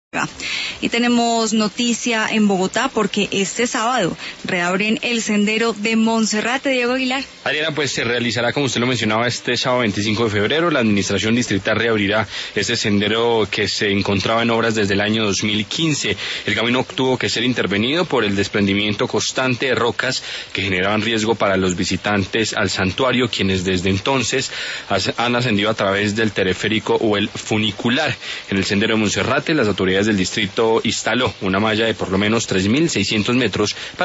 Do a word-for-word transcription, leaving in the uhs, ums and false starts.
Y tenemos noticia en Bogotá porque este sábado reabren el sendero de Monserrate. Diego Aguilar. Adriana, pues se realizará, como usted lo mencionaba, este sábado veinticinco de febrero. La administración distrital reabrirá este sendero que se encontraba en obras desde el año dos mil quince. El camino tuvo que ser intervenido por el desprendimiento constante de rocas que generaban riesgo para los visitantes al santuario, quienes desde entonces han ascendido a través del teleférico o el funicular. En el sendero de Monserrate, las autoridades del distrito instaló una malla de por lo menos tres mil seiscientos metros para